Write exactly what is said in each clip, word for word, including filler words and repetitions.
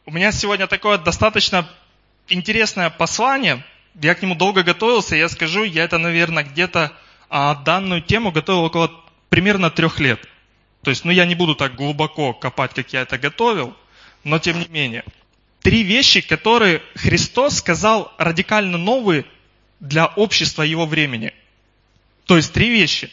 У меня сегодня такое достаточно интересное послание. Я к нему долго готовился. Я скажу, я это, наверное, где-то а, данную тему готовил около примерно трех лет. То есть, ну, я не буду так глубоко копать, как я это готовил, но тем не менее. Три вещи, которые Христос сказал радикально новые для общества его времени. То есть, три вещи.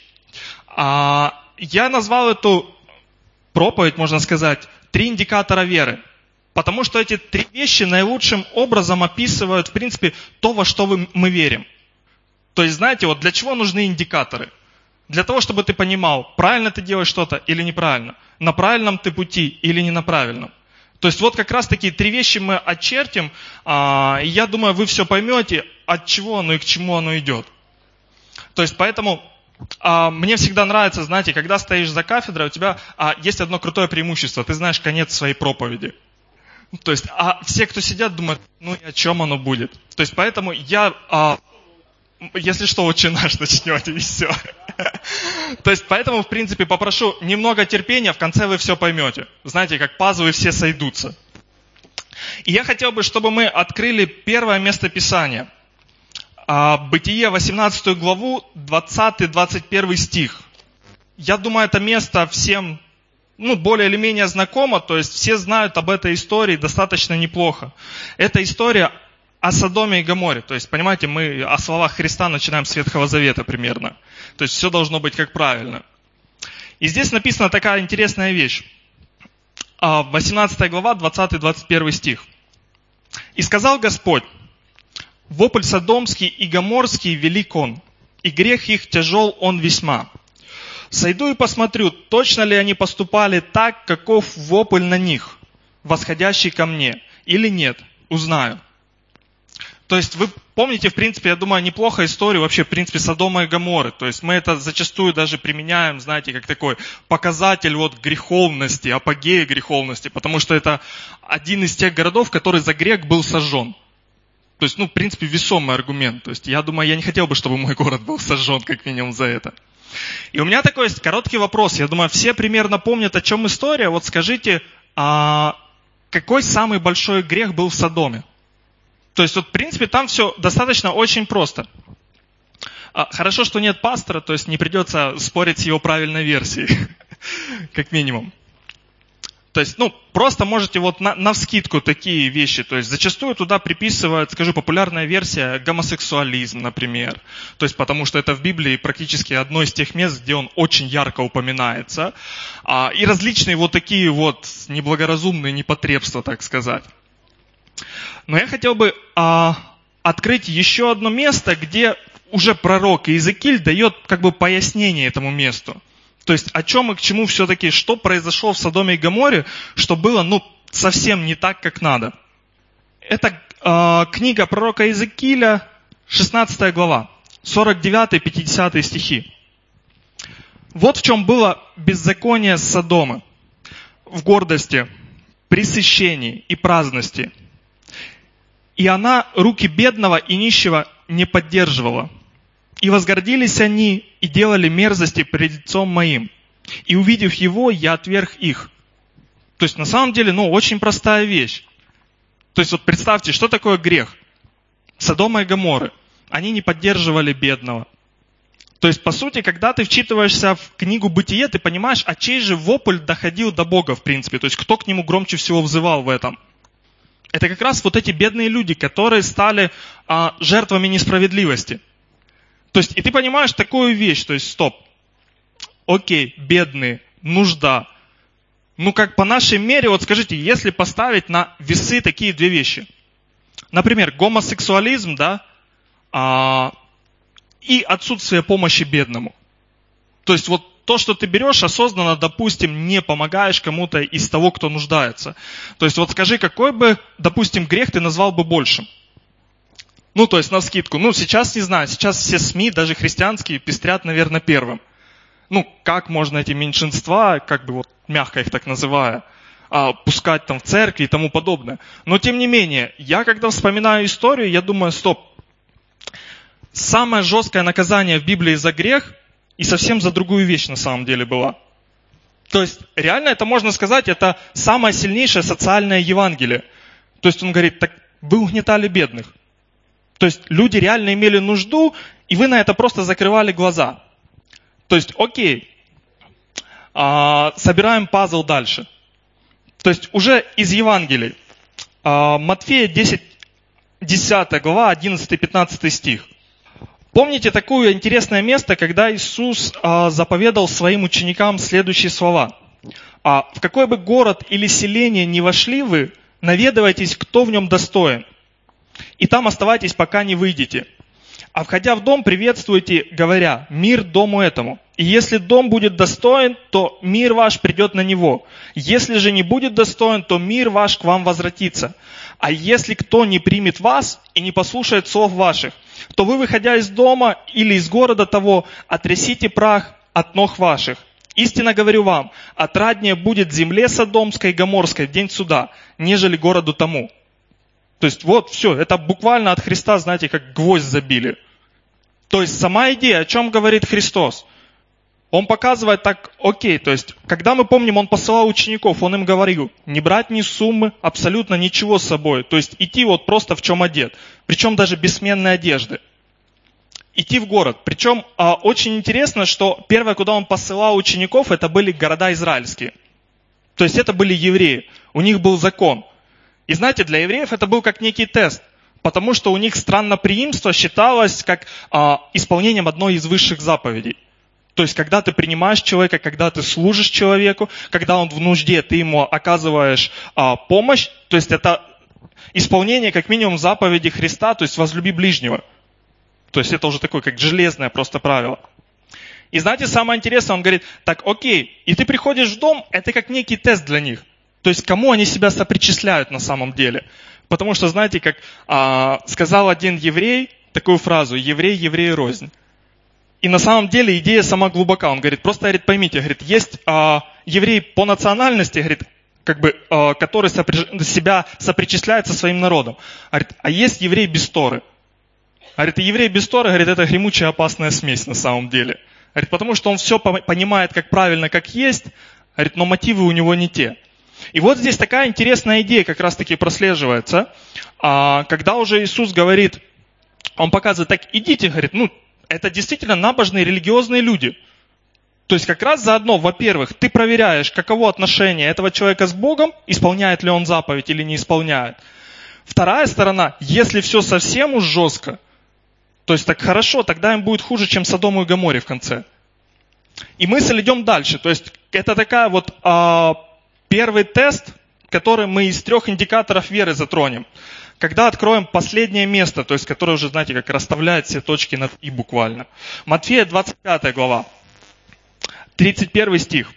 А, я назвал эту проповедь, можно сказать, «Три индикатора веры». Потому что эти три вещи наилучшим образом описывают, в принципе, то, во что мы верим. То есть, знаете, вот для чего нужны индикаторы? Для того, чтобы ты понимал, правильно ты делаешь что-то или неправильно. На правильном ты пути или не на правильном. То есть, вот как раз такие три вещи мы очертим. И я думаю, вы все поймете, от чего оно и к чему оно идет. То есть, поэтому мне всегда нравится, знаете, когда стоишь за кафедрой, у тебя есть одно крутое преимущество. Ты знаешь конец своей проповеди. То есть, а все, кто сидят, думают, ну и о чем оно будет. То есть, поэтому я, а, если что, отче наш начнете, и все. То есть, поэтому, в принципе, попрошу немного терпения, в конце вы все поймете. Знаете, как пазлы все сойдутся. И я хотел бы, чтобы мы открыли первое место Писания. А, Бытие, восемнадцатую главу, двадцатый-двадцать первый стих. Я думаю, это место всем... ну, более или менее знакомо, то есть все знают об этой истории достаточно неплохо. Это история о Содоме и Гоморе. То есть, понимаете, мы о словах Христа начинаем с Ветхого Завета примерно. То есть, все должно быть как правильно. И здесь написана такая интересная вещь. восемнадцатая глава, двадцатый-двадцать первый стих. «И сказал Господь, вопль Содомский и Гоморский велик он, и грех их тяжел он весьма. Сойду и посмотрю, точно ли они поступали так, каков вопль на них, восходящий ко мне, или нет, узнаю». То есть вы помните, в принципе, я думаю, неплохо историю вообще, в принципе, Содома и Гоморры. То есть мы это зачастую даже применяем, знаете, как такой показатель вот греховности, апогея греховности, потому что это один из тех городов, который за грех был сожжен. То есть, ну, в принципе, весомый аргумент. То есть я думаю, я не хотел бы, чтобы мой город был сожжен, как минимум, за это. И у меня такой есть короткий вопрос. Я думаю, все примерно помнят, о чем история. Вот скажите, а какой самый большой грех был в Содоме? То есть, вот, в принципе, там все достаточно очень просто. А, хорошо, что нет пастора, то есть не придется спорить с его правильной версией, как минимум. То есть, ну, просто можете вот на, навскидку такие вещи. То есть, зачастую туда приписывают, скажу, популярная версия гомосексуализм, например. То есть, потому что это в Библии практически одно из тех мест, где он очень ярко упоминается. А, и различные вот такие вот неблагоразумные непотребства, так сказать. Но я хотел бы а, открыть еще одно место, где уже пророк Иезекииль дает как бы пояснение этому месту. То есть, о чем и к чему все-таки, что произошло в Содоме и Гоморе, что было, ну, совсем не так, как надо. Это э, книга пророка Иезекииля, шестнадцатая глава, сорок девятый пятидесятый стихи. Вот в чем было беззаконие Содома. В гордости, пресыщении и праздности. И она руки бедного и нищего не поддерживала. И возгордились они, и делали мерзости пред лицом моим. И увидев его, я отверг их. То есть, на самом деле, ну, очень простая вещь. То есть, вот представьте, что такое грех? Содома и Гоморры. Они не поддерживали бедного. То есть, по сути, когда ты вчитываешься в книгу Бытие, ты понимаешь, а чей же вопль доходил до Бога, в принципе. То есть, кто к нему громче всего взывал в этом? Это как раз вот эти бедные люди, которые стали а, жертвами несправедливости. То есть, и ты понимаешь такую вещь, то есть, стоп, окей, бедные, нужда. Ну, как по нашей мере, вот скажите, если поставить на весы такие две вещи. Например, гомосексуализм, да, а, и отсутствие помощи бедному. То есть, вот то, что ты берешь, осознанно, допустим, не помогаешь кому-то из того, кто нуждается. То есть, вот скажи, какой бы, допустим, грех ты назвал бы большим? Ну, то есть, навскидку. Ну, сейчас не знаю. Сейчас все СМИ, даже христианские, пестрят, наверное, первым. Ну, как можно эти меньшинства, как бы вот мягко их так называя, пускать там в церкви и тому подобное. Но, тем не менее, я когда вспоминаю историю, я думаю, стоп. Самое жесткое наказание в Библии за грех и совсем за другую вещь на самом деле было. То есть, реально это можно сказать, это самое сильнейшее социальное Евангелие. То есть он говорит, так вы угнетали бедных. То есть люди реально имели нужду, и вы на это просто закрывали глаза. То есть, окей, а, собираем пазл дальше. То есть уже из Евангелий. А, Матфея десять, десятая глава, одиннадцатый-пятнадцатый стих. Помните такое интересное место, когда Иисус а, заповедал своим ученикам следующие слова. А, «В какой бы город или селение ни вошли вы, наведывайтесь, кто в нем достоин, и там оставайтесь, пока не выйдете. А входя в дом, приветствуйте, говоря, мир дому этому. И если дом будет достоин, то мир ваш придет на него. Если же не будет достоин, то мир ваш к вам возвратится. А если кто не примет вас и не послушает слов ваших, то вы, выходя из дома или из города того, отрясите прах от ног ваших. Истинно говорю вам, отраднее будет земле Содомской и Гоморской в день суда, нежели городу тому». То есть вот все, это буквально от Христа, знаете, как гвоздь забили. То есть сама идея, о чем говорит Христос. Он показывает так, окей, то есть, когда мы помним, он посылал учеников, он им говорил, не брать ни суммы, абсолютно ничего с собой. То есть идти вот просто в чем одет, причем даже без сменной одежды. Идти в город. Причем а, очень интересно, что первое, куда он посылал учеников, это были города израильские. То есть это были евреи, у них был закон. И знаете, для евреев это был как некий тест, потому что у них странноприимство считалось как а, исполнением одной из высших заповедей. То есть, когда ты принимаешь человека, когда ты служишь человеку, когда он в нужде, ты ему оказываешь а, помощь, то есть это исполнение как минимум заповеди Христа, то есть возлюби ближнего. То есть это уже такое, как железное просто правило. И знаете, самое интересное, он говорит, так, окей, и ты приходишь в дом, это как некий тест для них. То есть, кому они себя сопричисляют на самом деле. Потому что, знаете, как а, сказал один еврей такую фразу, еврей, еврей рознь. И на самом деле идея сама глубока. Он говорит, просто говорит, поймите, говорит, есть а, еврей по национальности, говорит, как бы, а, который сопри... себя сопричисляет со своим народом. Говорит, а есть еврей без Торы. Говорит, еврей без Торы, говорит, это гремучая опасная смесь на самом деле. Говорит, потому что он все понимает как правильно, как есть, говорит, но мотивы у него не те. И вот здесь такая интересная идея как раз-таки прослеживается, а, когда уже Иисус говорит, он показывает, так идите, говорит, ну, это действительно набожные религиозные люди. То есть как раз заодно, во-первых, ты проверяешь, каково отношение этого человека с Богом, исполняет ли он заповедь или не исполняет. Вторая сторона, если все совсем уж жестко, то есть так хорошо, тогда им будет хуже, чем Содому и Гоморе в конце. И мысль идем дальше. То есть это такая вот а, первый тест, который мы из трех индикаторов веры затронем. Когда откроем последнее место, то есть которое уже, знаете, как расставляет все точки над «и» буквально. Матфея двадцать пятая глава, тридцать первый стих.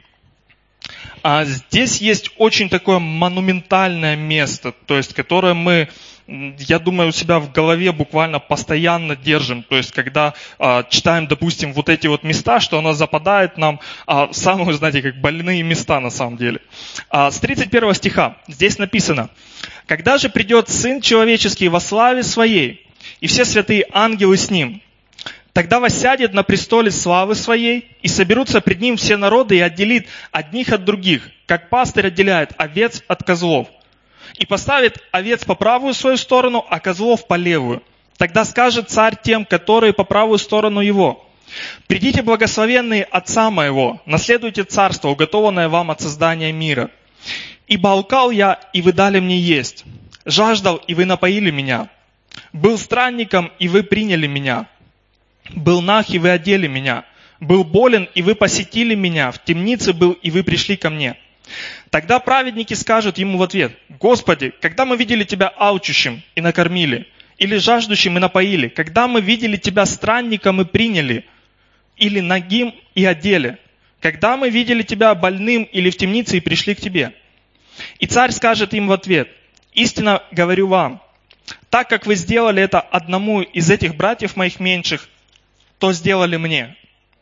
А здесь есть очень такое монументальное место, то есть которое мы, я думаю, у себя в голове буквально постоянно держим. То есть когда а, читаем, допустим, вот эти вот места, что оно западает нам а, самые, знаете, как больные места на самом деле. А, с тридцать первого стиха здесь написано: «Когда же придет Сын Человеческий во славе Своей, и все святые ангелы с Ним, тогда воссядет на престоле славы Своей, и соберутся пред Ним все народы, и отделит одних от других, как пастырь отделяет овец от козлов, и поставит овец по правую свою сторону, а козлов по левую. Тогда скажет царь тем, которые по правую сторону его: придите, благословенные Отца Моего, наследуйте царство, уготованное вам от создания мира. Ибо алкал я, и вы дали мне есть, жаждал, и вы напоили меня, был странником, и вы приняли меня, был наг, и вы одели меня, был болен, и вы посетили меня, в темнице был, и вы пришли ко мне. Тогда праведники скажут ему в ответ: Господи, когда мы видели Тебя алчущим и накормили, или жаждущим и напоили, когда мы видели Тебя странником и приняли, или нагим и одели, когда мы видели Тебя больным или в темнице и пришли к Тебе. И царь скажет им в ответ: истинно говорю вам, так как вы сделали это одному из этих братьев моих меньших, то сделали мне.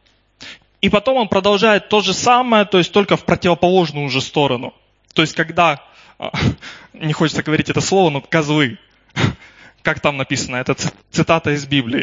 И потом он продолжает то же самое, то есть только в противоположную уже сторону. То есть когда, не хочется говорить это слово, но козлы, как там написано, это цитата из Библии.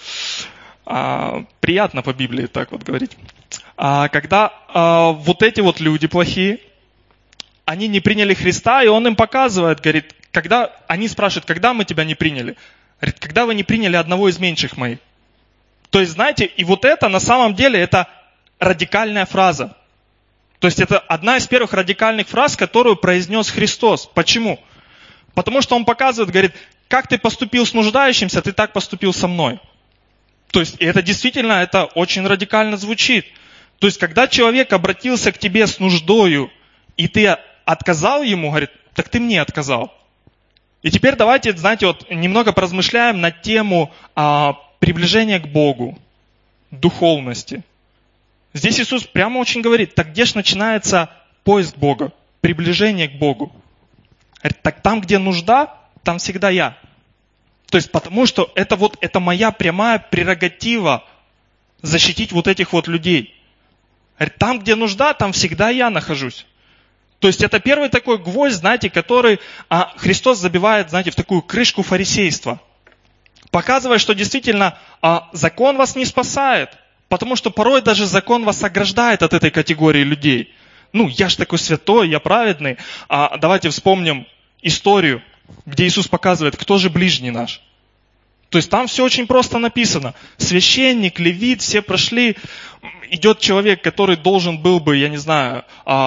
Приятно по Библии так вот говорить. Когда вот эти вот люди плохие, они не приняли Христа, и Он им показывает, говорит, когда, они спрашивают, когда мы тебя не приняли? Говорит, когда вы не приняли одного из меньших моих. То есть, знаете, и вот это на самом деле, это радикальная фраза. То есть, это одна из первых радикальных фраз, которую произнес Христос. Почему? Потому что Он показывает, говорит, как ты поступил с нуждающимся, ты так поступил со мной. То есть, и это действительно, это очень радикально звучит. То есть, когда человек обратился к тебе с нуждою, и ты отказал ему, говорит, так ты мне отказал. И теперь давайте, знаете, вот немного поразмышляем на тему а, приближения к Богу, духовности. Здесь Иисус прямо очень говорит, так где же начинается поиск Бога, приближение к Богу? Говорит, так там, где нужда, там всегда я. То есть потому что это вот это моя прямая прерогатива защитить вот этих вот людей. Говорит, там, где нужда, там всегда я нахожусь. То есть это первый такой гвоздь, знаете, который а, Христос забивает, знаете, в такую крышку фарисейства. Показывая, что действительно а, закон вас не спасает. Потому что порой даже закон вас ограждает от этой категории людей. Ну, я же такой святой, я праведный. А давайте вспомним историю, где Иисус показывает, кто же ближний наш. То есть там все очень просто написано. Священник, левит, все прошли. Идет человек, который должен был бы, я не знаю,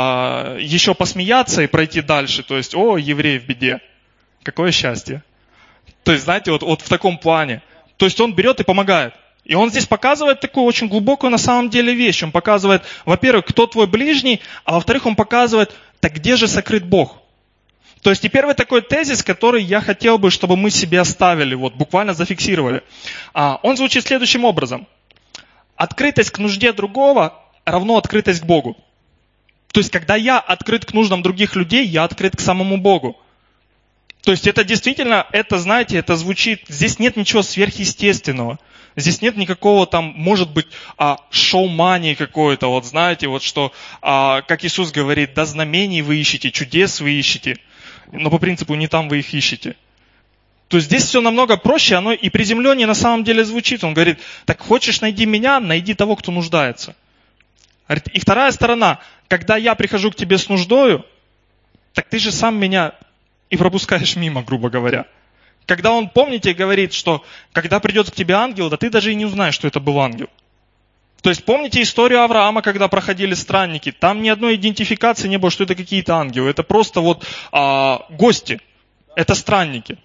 еще посмеяться и пройти дальше. То есть, о, еврей в беде. Какое счастье. То есть, знаете, вот, вот в таком плане. То есть он берет и помогает. И он здесь показывает такую очень глубокую на самом деле вещь. Он показывает, во-первых, кто твой ближний, а во-вторых, он показывает, так где же сокрыт Бог? То есть и первый такой тезис, который я хотел бы, чтобы мы себе оставили, вот буквально зафиксировали. Он звучит следующим образом. Открытость к нужде другого равно открытость к Богу. То есть когда я открыт к нуждам других людей, я открыт к самому Богу. То есть это действительно, это, знаете, это звучит, здесь нет ничего сверхъестественного. Здесь нет никакого там, может быть, а, шоу-мании какой-то, вот знаете, вот что, а, как Иисус говорит, да знамений вы ищете, чудес вы ищете, но по принципу не там вы их ищете. То есть здесь все намного проще, оно и приземленнее на самом деле звучит. Он говорит, так хочешь найди меня, найди того, кто нуждается. Говорит, и вторая сторона, когда я прихожу к тебе с нуждою, так ты же сам меня и пропускаешь мимо, грубо говоря. Когда он, помните, говорит, что когда придет к тебе ангел, да ты даже и не узнаешь, что это был ангел. То есть помните историю Авраама, когда проходили странники? Там ни одной идентификации не было, что это какие-то ангелы. Это просто вот а, гости. Это странники.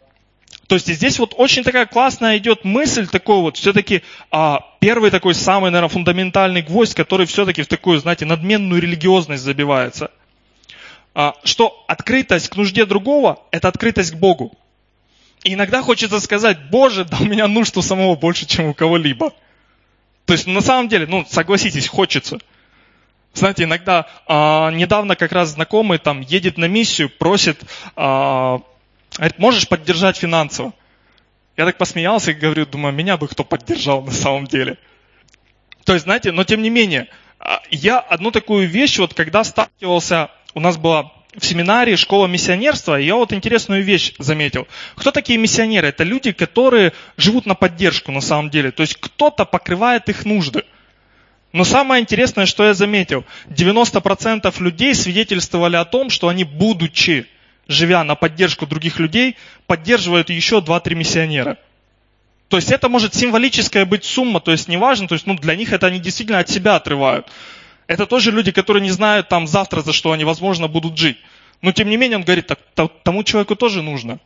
То есть и здесь вот очень такая классная идет мысль, такой вот все-таки а, первый такой самый, наверное, фундаментальный гвоздь, который все-таки в такую, знаете, надменную религиозность забивается. А, что открытость к нужде другого – это открытость к Богу. И иногда хочется сказать, Боже, да у меня нужд у самого больше, чем у кого-либо. То есть на самом деле, ну согласитесь, хочется. Знаете, иногда а, недавно как раз знакомый там едет на миссию, просит, а, говорит, можешь поддержать финансово? Я так посмеялся и говорю, думаю, меня бы кто поддержал на самом деле. То есть, знаете, но тем не менее, я одну такую вещь, вот когда сталкивался, у нас была в семинаре школа миссионерства, я вот интересную вещь заметил. Кто такие миссионеры? Это люди, которые живут на поддержку на самом деле. То есть кто-то покрывает их нужды. Но самое интересное, что я заметил, девяносто процентов людей свидетельствовали о том, что они, будучи, живя на поддержку других людей, поддерживают еще два-три миссионера. То есть это может символическая быть сумма, то есть неважно, то есть ну, для них это они действительно от себя отрывают. Это тоже люди, которые не знают там завтра, за что они, возможно, будут жить. Но тем не менее он говорит, так, тому человеку тоже нужно.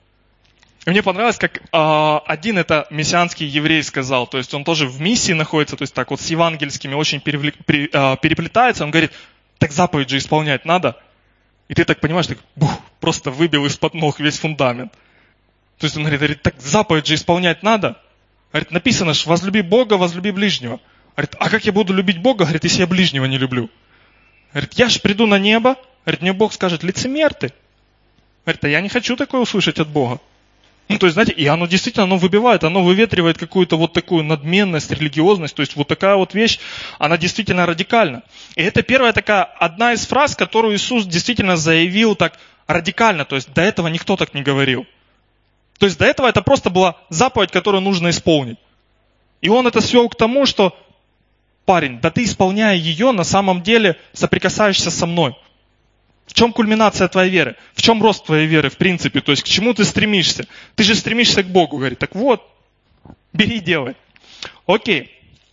И мне понравилось, как э, один это мессианский еврей сказал, то есть он тоже в миссии находится, то есть так вот с евангельскими очень перевлек, при, э, переплетается. Он говорит, так заповедь же исполнять надо. И ты так понимаешь, так, бух, просто выбил из-под ног весь фундамент. То есть он говорит, говорит, так заповедь же исполнять надо. Говорит, написано же, возлюби Бога, возлюби ближнего. Говорит, а как я буду любить Бога, говорит, если я ближнего не люблю? Говорит, я же приду на небо, говорит, мне Бог скажет, лицемер ты. Говорит, а я не хочу такое услышать от Бога. Ну, то есть, знаете, и оно действительно, оно выбивает, оно выветривает какую-то вот такую надменность, религиозность. То есть вот такая вот вещь, она действительно радикальна. И это первая такая, одна из фраз, которую Иисус действительно заявил так радикально. То есть до этого никто так не говорил. То есть до этого это просто была заповедь, которую нужно исполнить. И он это свел к тому, что парень, да ты, исполняя ее, на самом деле соприкасаешься со мной. В чем кульминация твоей веры? В чем рост твоей веры, в принципе? То есть, к чему ты стремишься? Ты же стремишься к Богу, говорит. Так вот, бери, делай. Окей.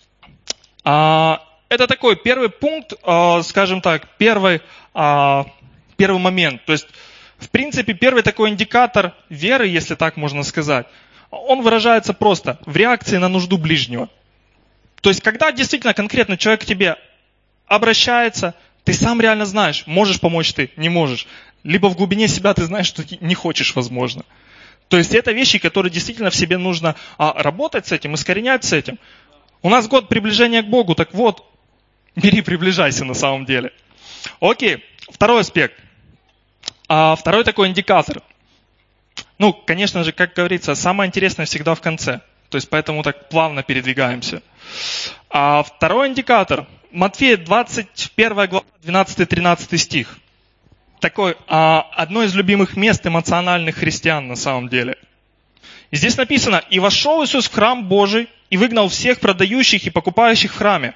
А, это такой первый пункт, а, скажем так, первый, а, первый момент. То есть, в принципе, первый такой индикатор веры, если так можно сказать, он выражается просто в реакции на нужду ближнего. То есть, когда действительно конкретно человек к тебе обращается, ты сам реально знаешь, можешь помочь ты, не можешь. Либо в глубине себя ты знаешь, что ты не хочешь, возможно. То есть, это вещи, которые действительно в себе нужно а, работать с этим, искоренять с этим. У нас год приближения к Богу, так вот, бери, приближайся на самом деле. Окей, второй аспект. А, второй такой индикатор. Ну, конечно же, как говорится, самое интересное всегда в конце. То есть, поэтому так плавно передвигаемся. А второй индикатор. Матфея двадцать первая глава, двенадцатый-тринадцатый стих. Такое а, одно из любимых мест эмоциональных христиан на самом деле. И здесь написано: «И вошел Иисус в храм Божий, и выгнал всех продающих и покупающих в храме,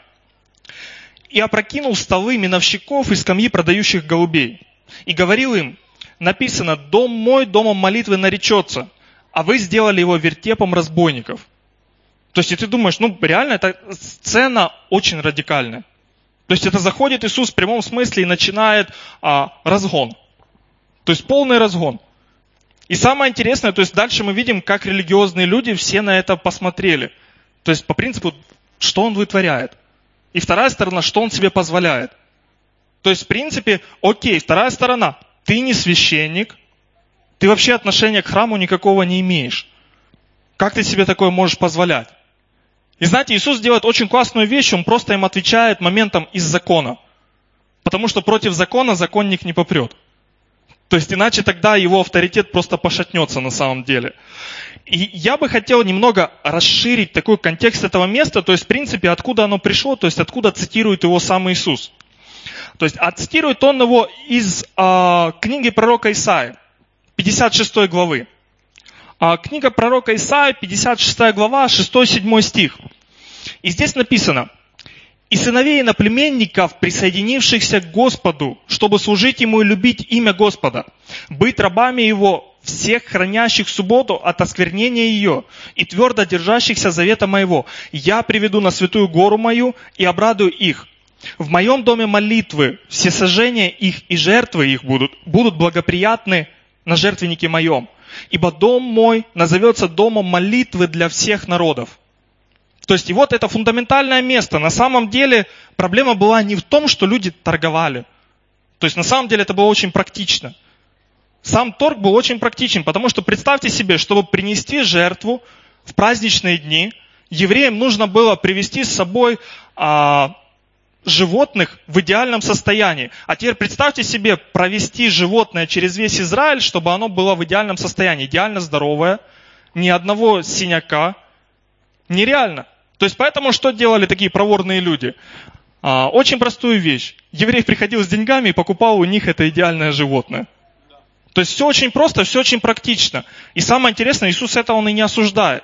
и опрокинул столы миновщиков и скамьи продающих голубей. И говорил им: написано, дом мой домом молитвы наречется, а вы сделали его вертепом разбойников». То есть, и ты думаешь, ну реально, эта сцена очень радикальная. То есть, это заходит Иисус в прямом смысле и начинает а, разгон. То есть, полный разгон. И самое интересное, то есть, дальше мы видим, как религиозные люди все на это посмотрели. То есть, по принципу, что он вытворяет. И вторая сторона, что он себе позволяет. То есть, в принципе, окей, вторая сторона, ты не священник, ты вообще отношения к храму никакого не имеешь. Как ты себе такое можешь позволять? И знаете, Иисус делает очень классную вещь, Он просто им отвечает моментом из закона. Потому что против закона законник не попрет. То есть иначе тогда его авторитет просто пошатнется на самом деле. И я бы хотел немного расширить такой контекст этого места, то есть в принципе откуда оно пришло, то есть откуда цитирует его сам Иисус. То есть а цитирует он его из а, книги пророка Исаии, пятьдесят шестой главы. А, книга пророка Исаии, пятьдесят шестая глава, шестой-седьмой стих. И здесь написано: «И сыновей иноплеменников, присоединившихся к Господу, чтобы служить Ему и любить имя Господа, быть рабами Его, всех хранящих субботу от осквернения ее и твердо держащихся завета моего, я приведу на святую гору мою и обрадую их. В моем доме молитвы, всесожжения их и жертвы их будут, будут благоприятны на жертвеннике моем. Ибо дом мой назовется домом молитвы для всех народов». То есть, и вот это фундаментальное место. На самом деле, проблема была не в том, что люди торговали. То есть, на самом деле, это было очень практично. Сам торг был очень практичен, потому что представьте себе, чтобы принести жертву в праздничные дни, евреям нужно было привести с собой а, животных в идеальном состоянии. А теперь представьте себе провести животное через весь Израиль, чтобы оно было в идеальном состоянии, идеально здоровое, ни одного синяка. Нереально. То есть поэтому что делали такие проворные люди? А, очень простую вещь. Еврей приходил с деньгами и покупал у них это идеальное животное. То есть все очень просто, все очень практично. И самое интересное, Иисус это он и не осуждает.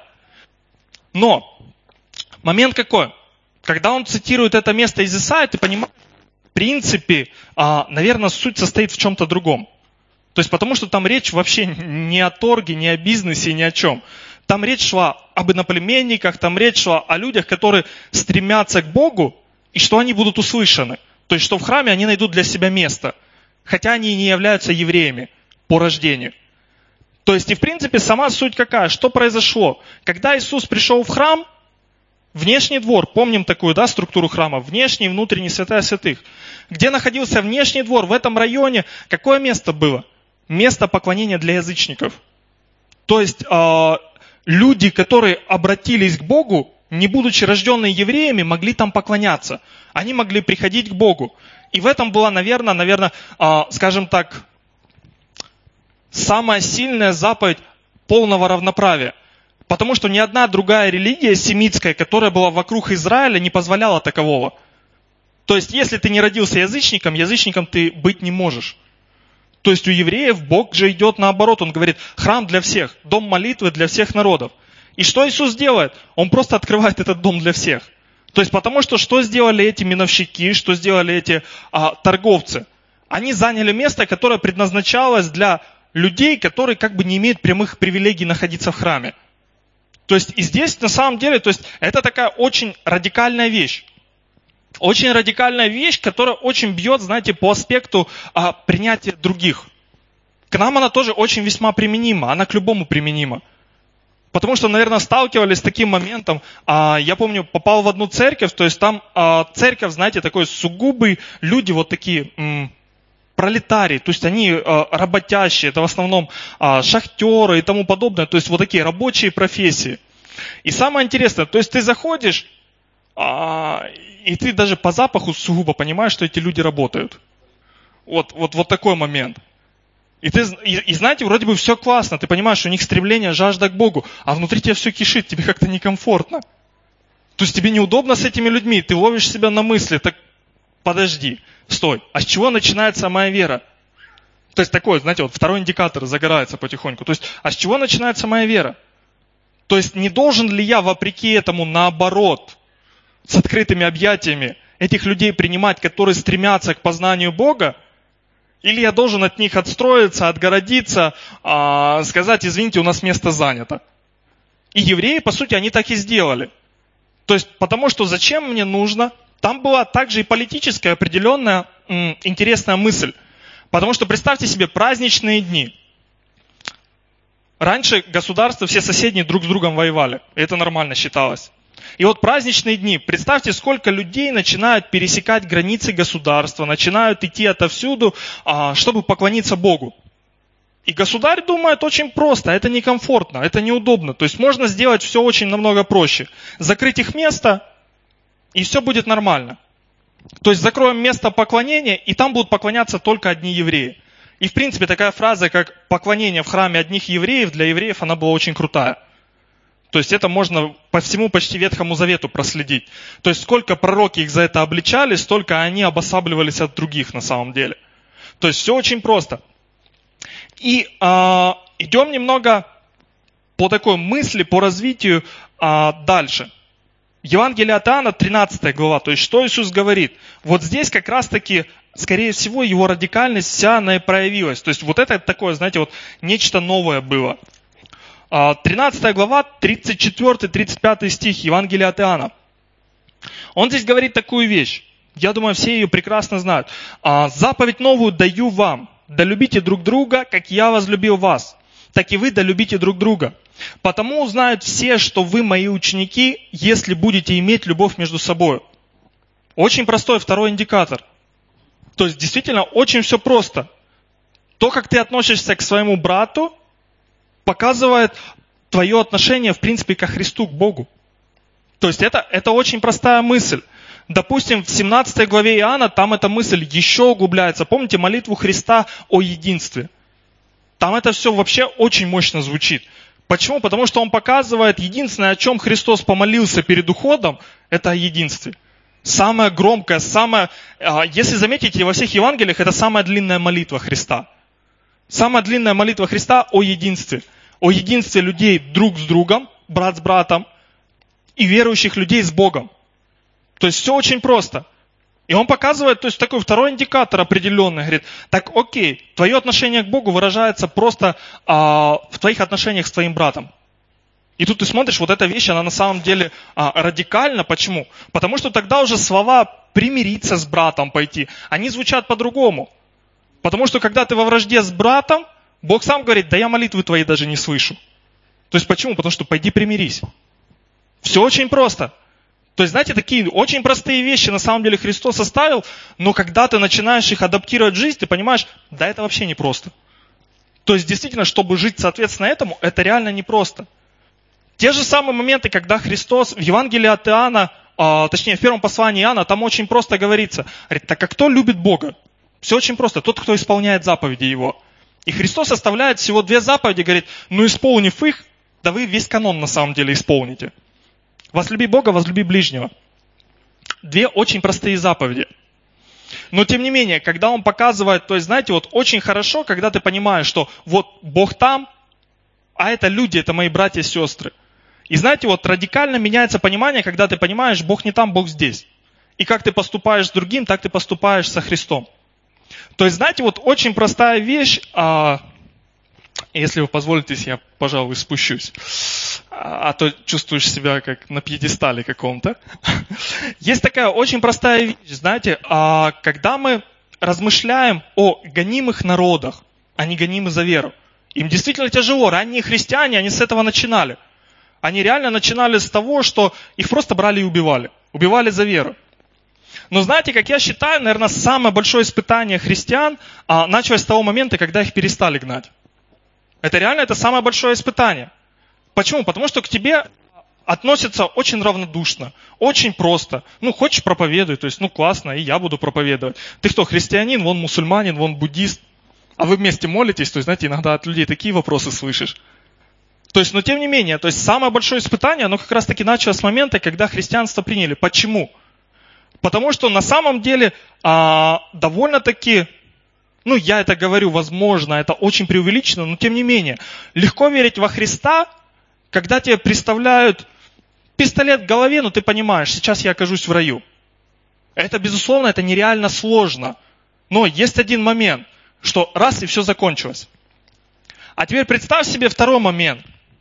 Но момент какой? Когда он цитирует это место из Исаии, ты понимаешь, в принципе, а, наверное, суть состоит в чем-то другом. То есть потому что там речь вообще не о торге, не о бизнесе, ни о чем. Там речь шла об иноплеменниках, там речь шла о людях, которые стремятся к Богу, и что они будут услышаны. То есть, что в храме они найдут для себя место, хотя они и не являются евреями по рождению. То есть, и в принципе, сама суть какая? Что произошло? Когда Иисус пришел в храм, внешний двор, помним такую, да, структуру храма, внешний и внутренний, святая святых. Где находился внешний двор, в этом районе, какое место было? Место поклонения для язычников. То есть, э, люди, которые обратились к Богу, не будучи рожденные евреями, могли там поклоняться. Они могли приходить к Богу. И в этом была, наверное, наверное, э, скажем так, самая сильная заповедь полного равноправия. Потому что ни одна другая религия семитская, которая была вокруг Израиля, не позволяла такового. То есть, если ты не родился язычником, язычником ты быть не можешь. То есть у евреев Бог же идет наоборот. Он говорит, храм для всех, дом молитвы для всех народов. И что Иисус делает? Он просто открывает этот дом для всех. То есть потому что что сделали эти миновщики, что сделали эти а, торговцы? они заняли место, которое предназначалось для людей, которые как бы не имеют прямых привилегий находиться в храме. То есть и здесь на самом деле, то есть это такая очень радикальная вещь. Очень радикальная вещь, которая очень бьет, знаете, по аспекту а, принятия других. К нам она тоже очень весьма применима, она к любому применима. Потому что, наверное, сталкивались с таким моментом. А, я помню, попал в одну церковь, то есть там а, церковь, знаете, такой сугубый, люди вот такие м, пролетарии, то есть они а, работящие, это в основном а, шахтеры и тому подобное, то есть вот такие рабочие профессии. И самое интересное, то есть ты заходишь, а, и ты даже по запаху сугубо понимаешь, что эти люди работают. Вот, вот, вот такой момент. И, ты, и, и знаете, вроде бы все классно, ты понимаешь, что у них стремление, жажда к Богу, а внутри тебя все кишит, тебе как-то некомфортно. То есть тебе неудобно с этими людьми, ты ловишь себя на мысли, так подожди, стой, а с чего начинается моя вера? То есть такой, знаете, вот второй индикатор загорается потихоньку. То есть, а с чего начинается моя вера? То есть не должен ли я, вопреки этому, наоборот, с открытыми объятиями этих людей принимать, которые стремятся к познанию Бога? Или я должен от них отстроиться, отгородиться, а, сказать, извините, у нас место занято. И евреи, по сути, они так и сделали. То есть, потому что зачем мне нужно? Там была также и политическая определенная м, интересная мысль. Потому что представьте себе праздничные дни. Раньше государства, все соседние друг с другом воевали. Это нормально считалось. И вот праздничные дни, представьте, сколько людей начинают пересекать границы государства, начинают идти отовсюду, чтобы поклониться Богу. И государь думает очень просто, это некомфортно, это неудобно. То есть можно сделать все очень намного проще. Закрыть их место, и все будет нормально. То есть закроем место поклонения, и там будут поклоняться только одни евреи. И в принципе такая фраза, как поклонение в храме одних евреев, для евреев она была очень крутая. То есть это можно по всему почти Ветхому Завету проследить. То есть сколько пророки их за это обличали, столько они обосабливались от других на самом деле. То есть все очень просто. И э, идем немного по такой мысли, по развитию э, дальше. Евангелие от Иоанна, тринадцатая глава. То есть что Иисус говорит? Вот здесь как раз-таки, скорее всего, его радикальность вся она и проявилась. То есть вот это такое, знаете, вот нечто новое было. тринадцатая глава, тридцать четвёртый тридцать пятый стих Евангелия от Иоанна. Он здесь говорит такую вещь. Я думаю, все ее прекрасно знают. «Заповедь новую даю вам, да любите друг друга, как я возлюбил вас, так и вы да любите друг друга. Потому узнают все, что вы мои ученики, если будете иметь любовь между собой». Очень простой второй индикатор. То есть действительно очень все просто. То, как ты относишься к своему брату, показывает твое отношение, в принципе, ко Христу, к Богу. То есть это, это очень простая мысль. Допустим, в семнадцатой главе Иоанна там эта мысль еще углубляется. Помните молитву Христа о единстве? Там это все вообще очень мощно звучит. Почему? Потому что он показывает единственное, о чем Христос помолился перед уходом, это о единстве. Самое громкое, самое... Если заметите, во всех Евангелиях это самая длинная молитва Христа. Самая длинная молитва Христа о единстве. О единстве людей друг с другом, брат с братом, и верующих людей с Богом. То есть все очень просто. И он показывает, то есть такой второй индикатор определенный, говорит, так окей, твое отношение к Богу выражается просто а, в твоих отношениях с твоим братом. И тут ты смотришь, вот эта вещь, она на самом деле а, радикальна. Почему? Потому что тогда уже слова примириться с братом пойти, они звучат по-другому. Потому что когда ты во вражде с братом, Бог сам говорит, да я молитвы твои даже не слышу. То есть почему? Потому что пойди примирись. Все очень просто. То есть, знаете, такие очень простые вещи на самом деле Христос оставил, но когда ты начинаешь их адаптировать в жизнь, ты понимаешь, да это вообще непросто. То есть, действительно, чтобы жить соответственно этому, это реально непросто. Те же самые моменты, когда Христос в Евангелии от Иоанна, а, точнее в первом послании Иоанна, там очень просто говорится, говорит, так как кто любит Бога? Все очень просто, тот, кто исполняет заповеди Его. И Христос оставляет всего две заповеди, говорит, ну исполнив их, да вы весь канон на самом деле исполните. Возлюби Бога, возлюби ближнего. Две очень простые заповеди. Но тем не менее, когда он показывает, то есть, знаете, вот очень хорошо, когда ты понимаешь, что вот Бог там, а это люди, это мои братья и сестры. И знаете, вот радикально меняется понимание, когда ты понимаешь, Бог не там, Бог здесь. И как ты поступаешь с другим, так ты поступаешь со Христом. То есть, знаете, вот очень простая вещь, а, если вы позволите, я, пожалуй, спущусь, а, а то чувствуешь себя как на пьедестале каком-то. Есть такая очень простая вещь, знаете, а, когда мы размышляем о гонимых народах, они гонимы за веру. Им действительно тяжело. Ранние христиане, они с этого начинали. Они реально начинали с того, что их просто брали и убивали. Убивали за веру. Но знаете, как я считаю, наверное, самое большое испытание христиан а, началось с того момента, когда их перестали гнать. Это реально, это самое большое испытание. Почему? Потому что к тебе относятся очень равнодушно, очень просто. Ну, хочешь, проповедуй, то есть, ну, классно, и я буду проповедовать. Ты кто, христианин, вон мусульманин, вон буддист, а вы вместе молитесь, то есть, знаете, иногда от людей такие вопросы слышишь. То есть, но тем не менее, то есть, самое большое испытание, оно как раз-таки началось с момента, когда христианство приняли. Почему? Потому что на самом деле а, довольно-таки, ну, я это говорю, возможно, это очень преувеличено, но тем не менее, легко верить во Христа, когда тебе представляют пистолет в голове, но ты понимаешь, сейчас я окажусь в раю. Это, безусловно, это нереально сложно. Но есть один момент, что раз и все закончилось. А теперь представь себе второй момент.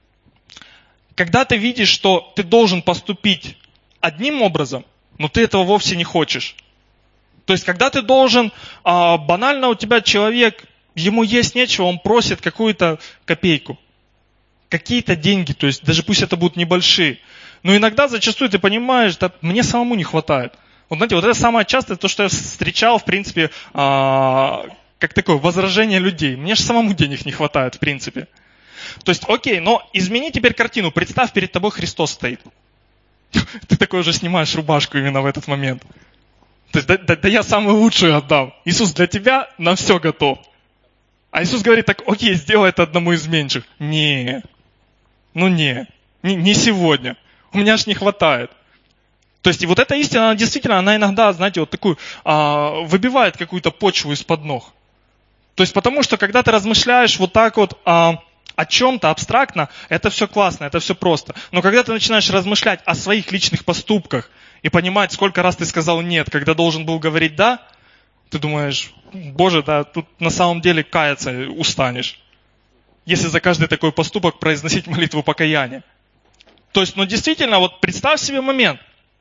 Когда ты видишь, что ты должен поступить одним образом, но ты этого вовсе не хочешь. То есть, когда ты должен, а, банально у тебя человек, ему есть нечего, он просит какую-то копейку. Какие-то деньги, то есть даже пусть это будут небольшие. Но иногда, зачастую ты понимаешь, да мне самому не хватает. Вот знаете, вот это самое частое, то, что я встречал, в принципе, а, как такое возражение людей. Мне же самому денег не хватает, в принципе. То есть, окей, но измени теперь картину. Представь, перед тобой Христос стоит. Ты такой уже снимаешь рубашку именно в этот момент. То есть, да, да, да я самую лучшую отдам. Иисус, для тебя на все готов. А Иисус говорит так, окей, сделай это одному из меньших. Не. Ну не, не, не сегодня. У меня ж не хватает. То есть и вот эта истина, она действительно, она иногда, знаете, вот такую, а, выбивает какую-то почву из-под ног. То есть потому что, когда ты размышляешь вот так вот а, о чем-то абстрактно, это все классно, это все просто. Но когда ты начинаешь размышлять о своих личных поступках и понимать, сколько раз ты сказал «нет», когда должен был говорить «да», ты думаешь, боже, да, тут на самом деле каяться устанешь. Если за каждый такой поступок произносить молитву покаяния. То есть, ну действительно, вот представь себе момент.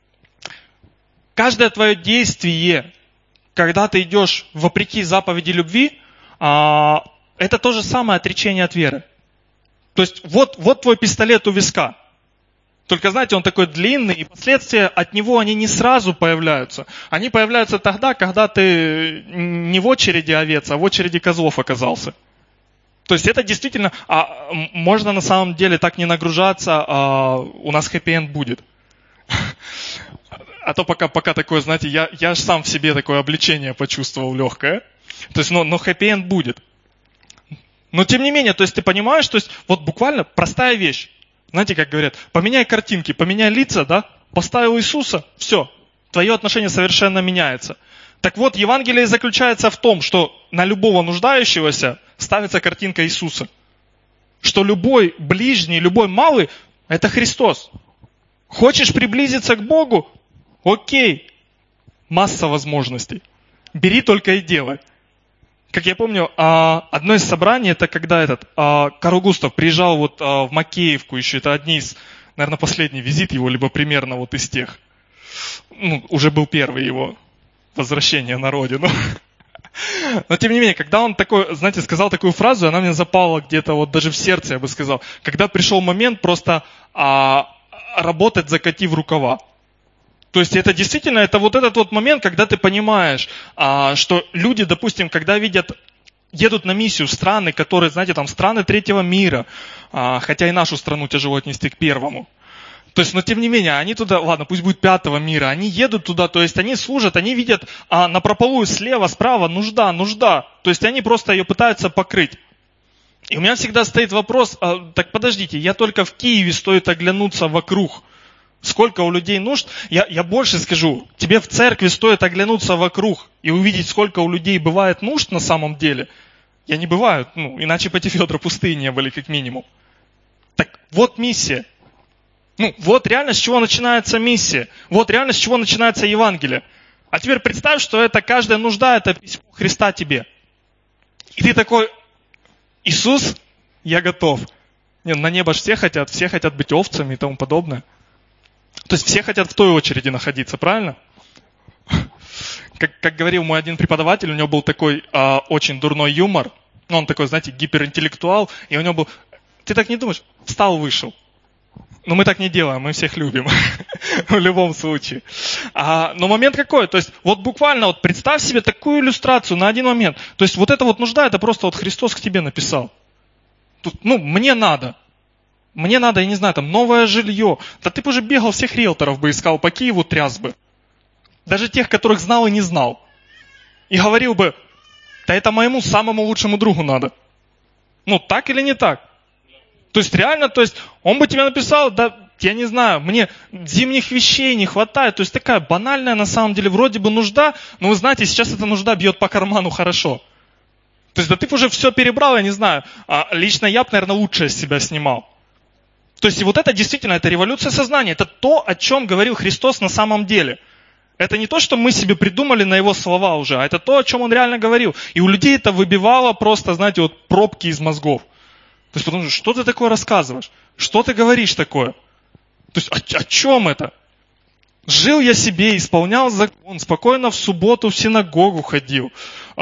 Каждое твое действие, когда ты идешь вопреки заповеди любви, а, это то же самое отречение от веры. То есть, вот, вот твой пистолет у виска. Только, знаете, он такой длинный, и последствия от него, они не сразу появляются. Они появляются тогда, когда ты не в очереди овец, а в очереди козлов оказался. То есть это действительно, а, можно на самом деле так не нагружаться, а, у нас хэппи-энд будет. А то пока, пока такое, знаете, я, я же сам в себе такое обличение почувствовал легкое. То есть, но, но хэппи-энд будет. Но тем не менее, то есть ты понимаешь, то есть вот буквально простая вещь. Знаете, как говорят, поменяй картинки, поменяй лица, да, поставил Иисуса, все, твое отношение совершенно меняется. Так вот, Евангелие заключается в том, что на любого нуждающегося ставится картинка Иисуса. Что любой ближний, любой малый – это Христос. Хочешь приблизиться к Богу? Окей. Масса возможностей. Бери только и делай. Как я помню, одно из собраний, это когда этот Карл Густав приезжал вот в Макеевку еще. Это одни из, наверное, последний визит его, либо примерно вот из тех. Ну, уже был первый его возвращение на родину. Но тем не менее, когда он такой, знаете, сказал такую фразу, она мне запала где-то вот даже в сердце, я бы сказал. Когда пришел момент просто а, работать, закатив рукава. То есть это действительно, это вот этот вот момент, когда ты понимаешь, а, что люди, допустим, когда видят, едут на миссию в страны, которые, знаете, там страны третьего мира, а, хотя и нашу страну тяжело отнести к первому. То есть, но тем не менее, они туда, ладно, пусть будет пятого мира, они едут туда, то есть они служат, они видят а, напропалую слева, справа, нужда, нужда. То есть они просто ее пытаются покрыть. И у меня всегда стоит вопрос, а, так подождите, я только в Киеве, стоит оглянуться вокруг. Сколько у людей нужд? Я, я больше скажу, тебе в церкви стоит оглянуться вокруг и увидеть, сколько у людей бывает нужд на самом деле. Я не бываю, ну, иначе по Федора пустые не были, как минимум. Так вот миссия. Ну, вот реально с чего начинается миссия. Вот реально с чего начинается Евангелие. А теперь представь, что это каждая нужда, это письмо Христа тебе. И ты такой: Иисус, я готов. Нет, на небо ж все хотят, все хотят быть овцами и тому подобное. То есть все хотят в той очереди находиться, правильно? Как, как говорил мой один преподаватель, у него был такой а, очень дурной юмор. Ну, он такой, знаете, гиперинтеллектуал. И у него был: ты так не думаешь? Встал, вышел. Но мы так не делаем, мы всех любим. В любом случае. А, но момент какой? То есть вот буквально вот представь себе такую иллюстрацию на один момент. То есть вот эта вот нужда, это просто вот Христос к тебе написал. Тут, ну, мне надо. Мне надо, я не знаю, там, новое жилье. Да ты бы уже бегал, всех риэлторов бы искал, по Киеву тряс бы. Даже тех, которых знал и не знал. И говорил бы: да это моему самому лучшему другу надо. Ну, так или не так? То есть реально, то есть он бы тебе написал: да, я не знаю, мне зимних вещей не хватает. То есть такая банальная на самом деле вроде бы нужда, но вы знаете, сейчас эта нужда бьет по карману хорошо. То есть да ты бы уже все перебрал, я не знаю. А лично я бы, наверное, лучшее с себя снимал. То есть и вот это действительно, это революция сознания. Это то, о чем говорил Христос на самом деле. Это не то, что мы себе придумали на его слова уже, а это то, о чем он реально говорил. И у людей это выбивало просто, знаете, вот пробки из мозгов. То есть потому что, что ты такое рассказываешь? Что ты говоришь такое? То есть о, о чем это? Жил я себе, исполнял закон, спокойно в субботу в синагогу ходил, э,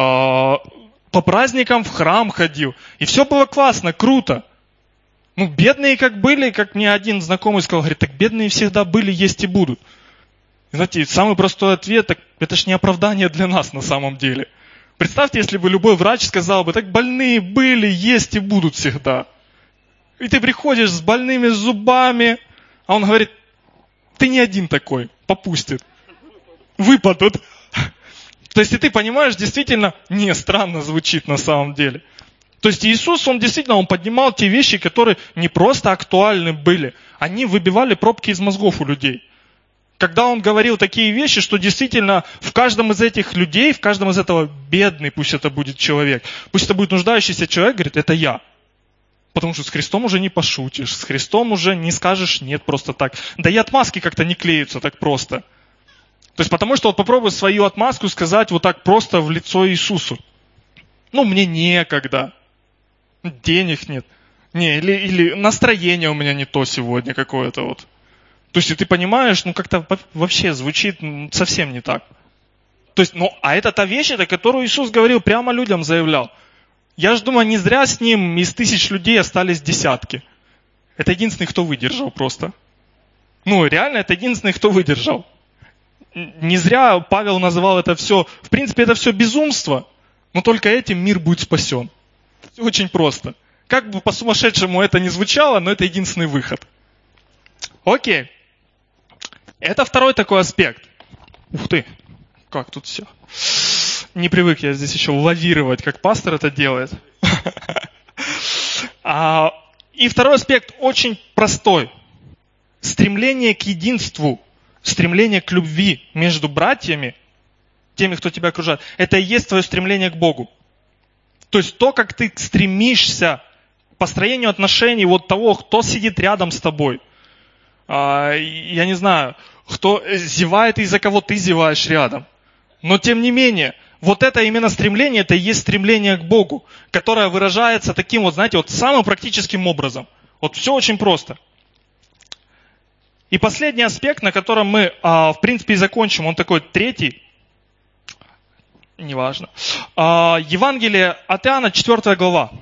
по праздникам в храм ходил. И все было классно, круто. Ну, бедные как были, как мне один знакомый сказал, говорит: так бедные всегда были, есть и будут. И знаете, самый простой ответ: так это ж не оправдание для нас на самом деле. Представьте, если бы любой врач сказал бы: так больные были, есть и будут всегда. И ты приходишь с больными зубами, а он говорит: ты не один такой, попустит. Выпадут. То есть и ты понимаешь, действительно, не, странно звучит на самом деле. То есть Иисус, Он действительно, Он поднимал те вещи, которые не просто актуальны были, они выбивали пробки из мозгов у людей. Когда Он говорил такие вещи, что действительно в каждом из этих людей, в каждом из этого бедный, пусть это будет человек, пусть это будет нуждающийся человек, говорит: это я. Потому что с Христом уже не пошутишь, с Христом уже не скажешь нет просто так. Да и отмазки как-то не клеются так просто. То есть потому что вот попробуй свою отмазку сказать вот так просто в лицо Иисусу. Ну, мне некогда. Денег нет. Не, или, или настроение у меня не то сегодня какое-то вот. То есть и ты понимаешь, ну как-то вообще звучит совсем не так. То есть, ну, а это та вещь, это, которую Иисус говорил, прямо людям заявлял. Я же думаю, не зря с ним из тысяч людей остались десятки. Это единственный, кто выдержал просто. Ну, реально, это единственный, кто выдержал. Не зря Павел называл это все, в принципе, это все безумство, но только этим мир будет спасен. Все очень просто. Как бы по-сумасшедшему это ни звучало, но это единственный выход. Окей. Это второй такой аспект. Ух ты, как тут все. Не привык я здесь еще лавировать, как пастор это делает. И второй аспект очень простой. Стремление к единству, стремление к любви между братьями, теми, кто тебя окружает, это и есть твое стремление к Богу. То есть то, как ты стремишься к построению отношений вот того, кто сидит рядом с тобой. Я не знаю, кто зевает и из-за кого ты зеваешь рядом. Но тем не менее, вот это именно стремление, это и есть стремление к Богу, которое выражается таким вот, знаете, вот самым практическим образом. Вот все очень просто. И последний аспект, на котором мы, в принципе, и закончим, он такой третий, неважно. Евангелие от Иоанна, четвёртая глава.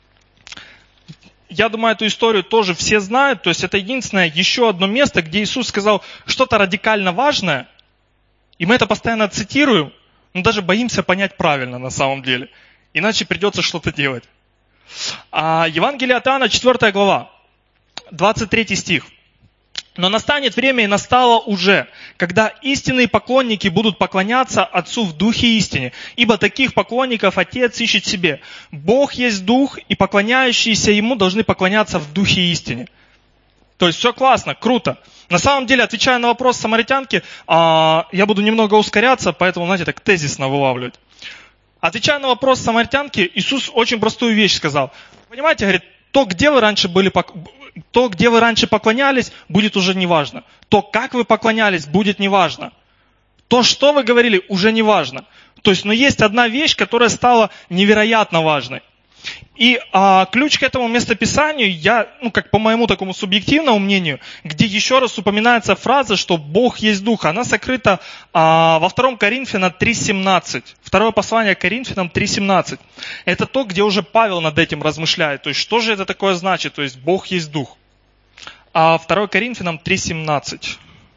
Я думаю, эту историю тоже все знают. То есть это единственное еще одно место, где Иисус сказал что-то радикально важное. И мы это постоянно цитируем, но даже боимся понять правильно на самом деле. Иначе придется что-то делать. А Евангелие от Иоанна, четвёртая глава, двадцать третий стих. «Но настанет время, и настало уже, когда истинные поклонники будут поклоняться Отцу в Духе истине, ибо таких поклонников Отец ищет себе. Бог есть Дух, и поклоняющиеся Ему должны поклоняться в Духе истине». То есть все классно, круто. На самом деле, отвечая на вопрос самаритянки, я буду немного ускоряться, поэтому, знаете, так тезисно вылавливать. Отвечая на вопрос самаритянки, Иисус очень простую вещь сказал. Понимаете, говорит, то, где вы раньше были, то, где вы раньше поклонялись, будет уже неважно. То, как вы поклонялись, будет неважно. То, что вы говорили, уже не важно. То есть, но есть одна вещь, которая стала невероятно важной. И а, ключ к этому местописанию, я, ну, как по моему такому субъективному мнению, где еще раз упоминается фраза, что Бог есть Дух, она сокрыта а, во втором Коринфянам три семнадцать. Второе послание Коринфянам три семнадцать. Это то, где уже Павел над этим размышляет. То есть, что же это такое значит? То есть, Бог есть Дух. А второе Коринфянам три семнадцать.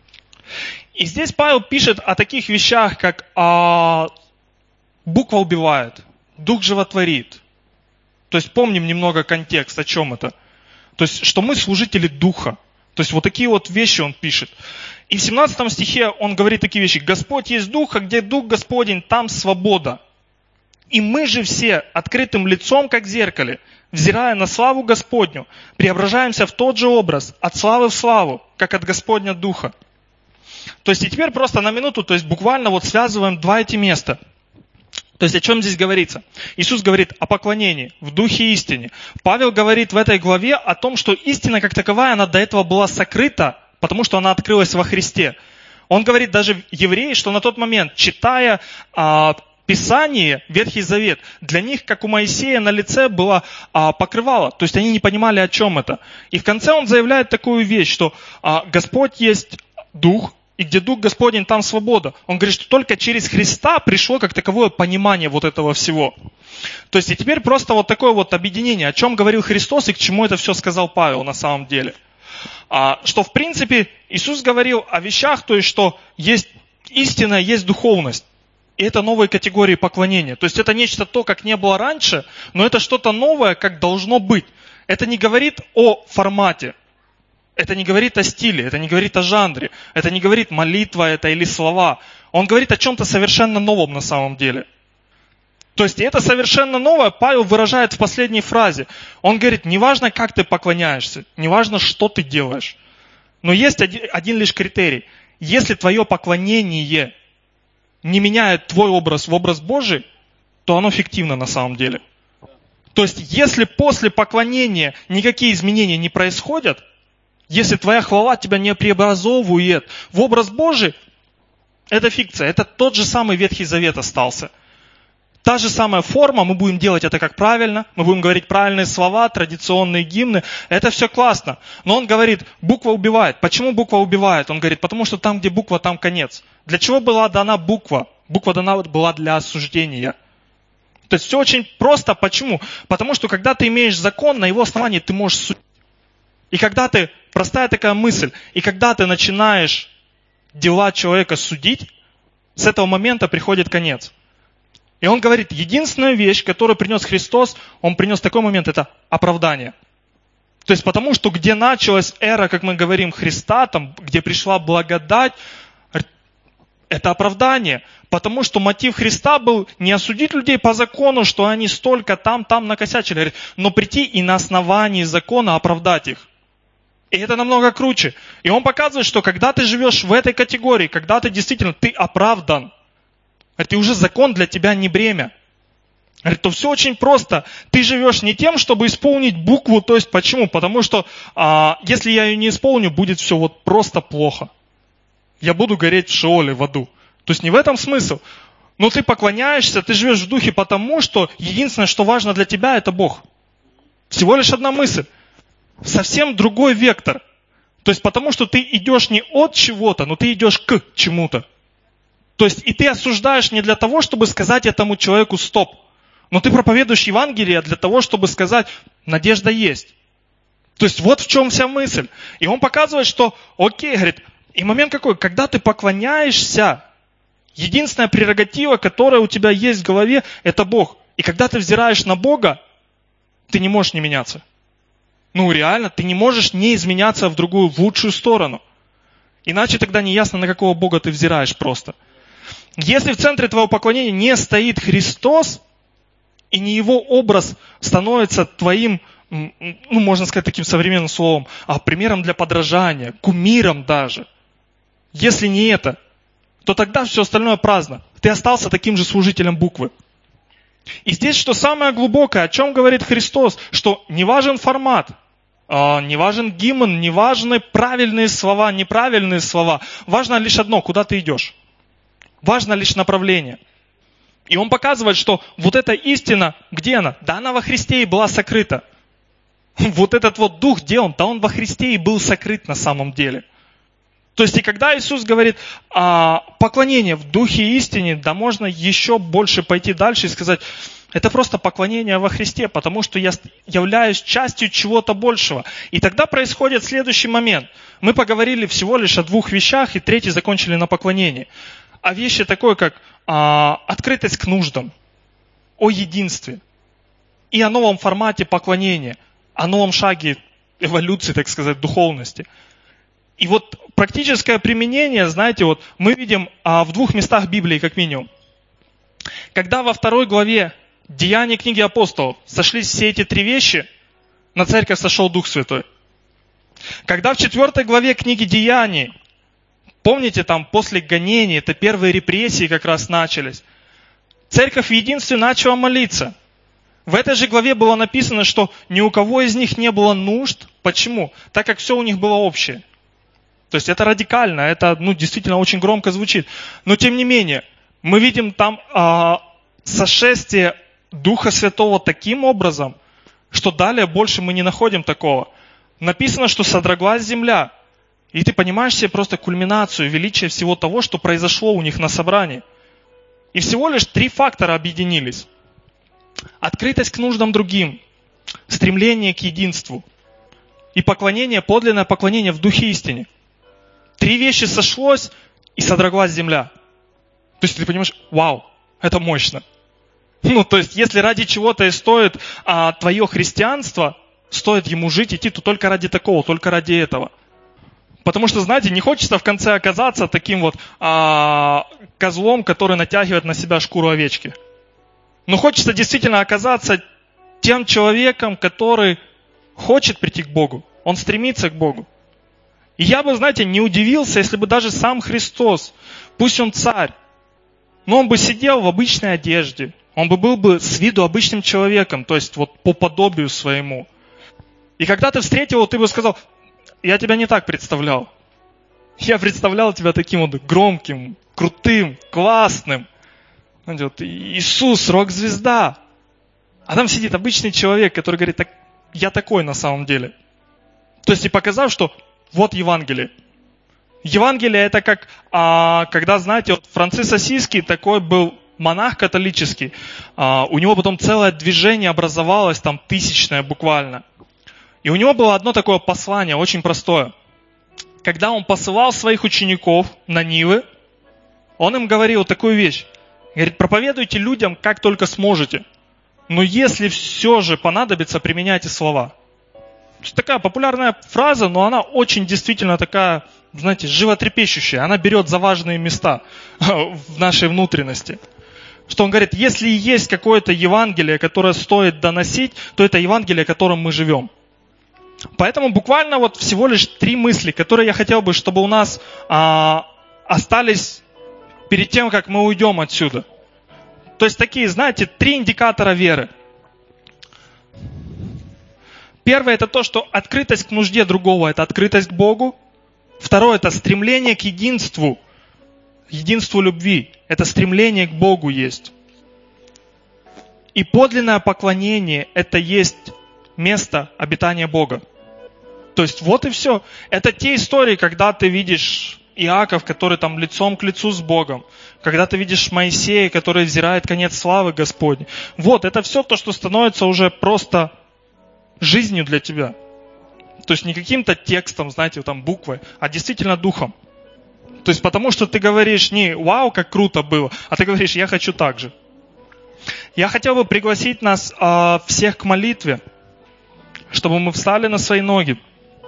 И здесь Павел пишет о таких вещах, как а, буква убивает, Дух животворит. То есть помним немного контекст, о чем это. То есть, что мы служители Духа. То есть вот такие вот вещи он пишет. И в семнадцатом стихе он говорит такие вещи. Господь есть Дух, а где Дух Господень, там свобода. И мы же все открытым лицом, как в зеркале, взирая на славу Господню, преображаемся в тот же образ, от славы в славу, как от Господня Духа. То есть и теперь просто на минуту, то есть буквально вот связываем два эти места. То есть о чем здесь говорится? Иисус говорит о поклонении в духе истине. Павел говорит в этой главе о том, что истина как таковая, она до этого была сокрыта, потому что она открылась во Христе. Он говорит даже евреи, что на тот момент, читая а, Писание, Ветхий Завет, для них, как у Моисея, на лице было а, покрывало. То есть они не понимали, о чем это. И в конце он заявляет такую вещь, что а, Господь есть Дух, и где Дух Господень, там свобода. Он говорит, что только через Христа пришло как таковое понимание вот этого всего. То есть и теперь просто вот такое вот объединение, о чем говорил Христос и к чему это все сказал Павел на самом деле. А, что в принципе Иисус говорил о вещах, то есть что есть истина, есть духовность. И это новые категории поклонения. То есть это нечто то, как не было раньше, но это что-то новое, как должно быть. Это не говорит о формате. Это не говорит о стиле, это не говорит о жанре, это не говорит молитва это или слова. Он говорит о чем-то совершенно новом на самом деле. То есть и это совершенно новое Павел выражает в последней фразе. Он говорит, неважно, как ты поклоняешься, неважно, что ты делаешь. Но есть один, один лишь критерий. Если твое поклонение не меняет твой образ в образ Божий, то оно фиктивно на самом деле. То есть если после поклонения никакие изменения не происходят, если твоя хвала тебя не преобразовывает в образ Божий, это фикция. Это тот же самый Ветхий Завет остался. Та же самая форма, мы будем делать это как правильно, мы будем говорить правильные слова, традиционные гимны. Это все классно. Но он говорит, буква убивает. Почему буква убивает? Он говорит, потому что там, где буква, там конец. Для чего была дана буква? Буква дана была для осуждения. То есть все очень просто. Почему? Потому что когда ты имеешь закон, на его основании ты можешь судить. И когда ты, простая такая мысль, и когда ты начинаешь дела человека судить, с этого момента приходит конец. И он говорит, единственная вещь, которую принес Христос, он принес такой момент, это оправдание. То есть потому, что где началась эра, как мы говорим, Христа, там, где пришла благодать, это оправдание. Потому что мотив Христа был не осудить людей по закону, что они столько там, там накосячили, но прийти и на основании закона оправдать их. И это намного круче. И он показывает, что когда ты живешь в этой категории, когда ты действительно, ты оправдан, это уже закон для тебя не бремя. Говорит, то все очень просто. Ты живешь не тем, чтобы исполнить букву, то есть почему? Потому что а, если я ее не исполню, будет все вот просто плохо. Я буду гореть в Шеоле, в аду. То есть не в этом смысл. Но ты поклоняешься, ты живешь в духе, потому что единственное, что важно для тебя, это Бог. Всего лишь одна мысль. Совсем другой вектор. То есть потому что ты идешь не от чего-то, но ты идешь к чему-то. То есть и ты осуждаешь не для того, чтобы сказать этому человеку стоп. Но ты проповедуешь Евангелие для того, чтобы сказать, надежда есть. То есть вот в чем вся мысль. И он показывает, что окей, говорит, и момент какой, когда ты поклоняешься, единственная прерогатива, которая у тебя есть в голове, это Бог. И когда ты взираешь на Бога, ты не можешь не меняться. Ну реально, ты не можешь не изменяться в другую, в лучшую сторону. Иначе тогда не ясно, на какого Бога ты взираешь просто. Если в центре твоего поклонения не стоит Христос, и не Его образ становится твоим, ну можно сказать таким современным словом, а примером для подражания, кумиром даже. Если не это, то тогда все остальное праздно. Ты остался таким же служителем буквы. И здесь что самое глубокое, о чем говорит Христос, что не важен формат, не важен гимн, не важны правильные слова, неправильные слова. Важно лишь одно, куда ты идешь. Важно лишь направление. И он показывает, что вот эта истина, где она? Да она во Христе и была сокрыта. Вот этот вот дух, где он? Да он во Христе и был сокрыт на самом деле. То есть, и когда Иисус говорит а, поклонение в духе и истине, да можно еще больше пойти дальше и сказать, это просто поклонение во Христе, потому что я являюсь частью чего-то большего. И тогда происходит следующий момент. Мы поговорили всего лишь о двух вещах, и третий закончили на поклонении. О вещи такой, как а, открытость к нуждам, о единстве и о новом формате поклонения, о новом шаге эволюции, так сказать, духовности. И вот практическое применение, знаете, вот мы видим а, в двух местах Библии, как минимум. Когда во второй главе Деяний книги апостолов сошлись все эти три вещи, на церковь сошел Дух Святой. Когда в четвертой главе книги Деяний, помните, там после гонений, это первые репрессии как раз начались, церковь в единстве начала молиться. В этой же главе было написано, что ни у кого из них не было нужд. Почему? Так как все у них было общее. То есть это радикально, это ну, действительно очень громко звучит. Но тем не менее, мы видим там а, сошествие Духа Святого таким образом, что далее больше мы не находим такого. Написано, что содроглась земля. И ты понимаешь себе просто кульминацию, величие всего того, что произошло у них на собрании. И всего лишь три фактора объединились. Открытость к нуждам другим, стремление к единству и поклонение, подлинное поклонение в духе истине. Три вещи сошлось, и содроглась земля. То есть ты понимаешь, вау, это мощно. Ну, то есть, если ради чего-то и стоит а, твое христианство, стоит ему жить, идти, то только ради такого, только ради этого. Потому что, знаете, не хочется в конце оказаться таким вот а, козлом, который натягивает на себя шкуру овечки. Но хочется действительно оказаться тем человеком, который хочет прийти к Богу. Он стремится к Богу. И я бы, знаете, не удивился, если бы даже сам Христос, пусть он царь, но он бы сидел в обычной одежде. Он бы был бы с виду обычным человеком, то есть вот по подобию своему. И когда ты встретил его, ты бы сказал, я тебя не так представлял. Я представлял тебя таким вот громким, крутым, классным. Вот, Иисус, рок-звезда. А там сидит обычный человек, который говорит, так, я такой на самом деле. То есть и показав, что вот Евангелие. Евангелие это как, а, когда, знаете, вот Франциск Ассизский такой был монах католический. А, у него потом целое движение образовалось, там тысячное буквально. И у него было одно такое послание, очень простое. Когда он посылал своих учеников на Нивы, он им говорил такую вещь. Говорит, проповедуйте людям, как только сможете. Но если все же понадобится, применяйте слова. Такая популярная фраза, но она очень действительно такая, знаете, животрепещущая. Она берет за важные места в нашей внутренности. Что он говорит, если есть какое-то Евангелие, которое стоит доносить, то это Евангелие, которым мы живем. Поэтому буквально вот всего лишь три мысли, которые я хотел бы, чтобы у нас а, остались перед тем, как мы уйдем отсюда. То есть такие, знаете, три индикатора веры. Первое это то, что открытость к нужде другого, это открытость к Богу. Второе это стремление к единству, единству любви. Это стремление к Богу есть. И подлинное поклонение это есть место обитания Бога. То есть вот и все. Это те истории, когда ты видишь Иаков, который там лицом к лицу с Богом. Когда ты видишь Моисея, который взирает конец славы Господней. Вот, это все то, что становится уже просто жизнью для тебя. То есть не каким-то текстом, знаете, там буквой, а действительно духом. То есть потому что ты говоришь не «Вау, как круто было», а ты говоришь «Я хочу так же». Я хотел бы пригласить нас э, всех к молитве, чтобы мы встали на свои ноги.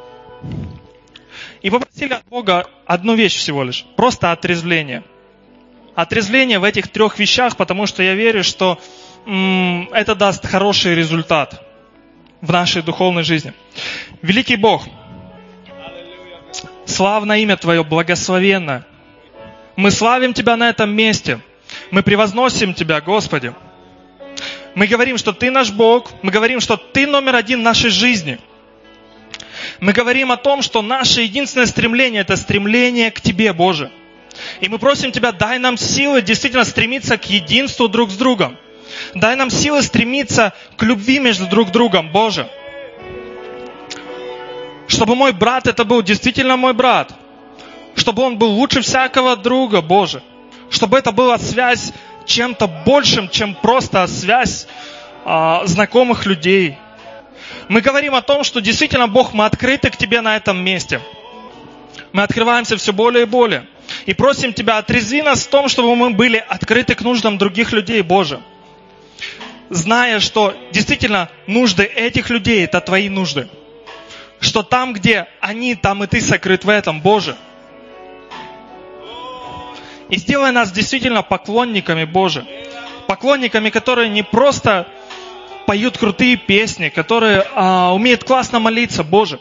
И попросили от Бога одну вещь всего лишь. Просто отрезвление. Отрезвление в этих трех вещах, потому что я верю, что м- это даст хороший результат в нашей духовной жизни. Великий Бог, славное имя Твое, благословенно. Мы славим Тебя на этом месте. Мы превозносим Тебя, Господи. Мы говорим, что Ты наш Бог. Мы говорим, что Ты номер один в нашей жизни. Мы говорим о том, что наше единственное стремление – это стремление к Тебе, Боже. И мы просим Тебя, дай нам силы действительно стремиться к единству друг с другом. Дай нам силы стремиться к любви между друг другом, Боже. Чтобы мой брат это был действительно мой брат. Чтобы он был лучше всякого друга, Боже. Чтобы это была связь чем-то большим, чем просто связь а, знакомых людей. Мы говорим о том, что действительно, Бог, мы открыты к Тебе на этом месте. Мы открываемся все более и более. И просим Тебя, отрезви нас в том, чтобы мы были открыты к нуждам других людей, Боже. Зная, что действительно нужды этих людей – это Твои нужды. Что там, где они, там и Ты сокрыт в этом, Боже. И сделай нас действительно поклонниками, Боже. Поклонниками, которые не просто поют крутые песни, которые а, умеют классно молиться, Боже.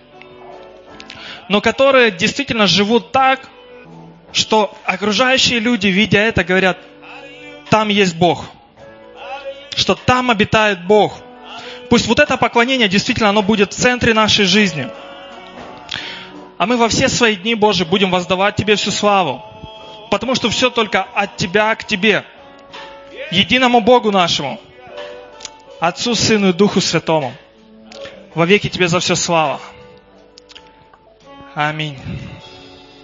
Но которые действительно живут так, что окружающие люди, видя это, говорят, там есть Бог. Что там обитает Бог. Пусть вот это поклонение действительно оно будет в центре нашей жизни. А мы во все свои дни, Боже, будем воздавать Тебе всю славу. Потому что все только от Тебя к Тебе. Единому Богу нашему. Отцу, Сыну и Духу Святому. Во веки Тебе за все слава. Аминь.